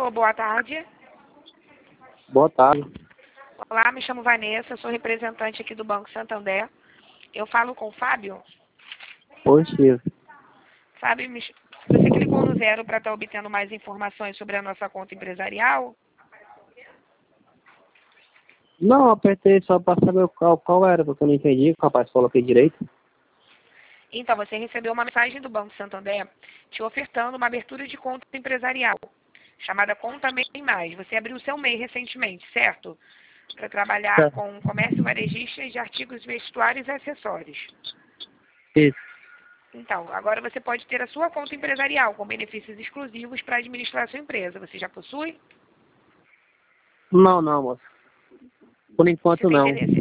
Alô, boa tarde. Boa tarde. Olá, me chamo Vanessa, sou representante aqui do Banco Santander. Eu falo com o Fábio. Positivo. Fábio, você clicou no 0 para estar obtendo mais informações sobre a nossa conta empresarial? Não, apertei só para saber qual era, porque eu não entendi, o rapaz falou aqui direito. Então, você recebeu uma mensagem do Banco Santander te ofertando uma abertura de conta empresarial, chamada Conta MEI Mais. Você abriu o seu MEI recentemente, certo? Para trabalhar Certo. com comércio varejista de artigos vestuários e acessórios. Isso. Então, agora você pode ter a sua conta empresarial com benefícios exclusivos para administrar a sua empresa. Você já possui? Não, moço. Por Você enquanto tem não. interesse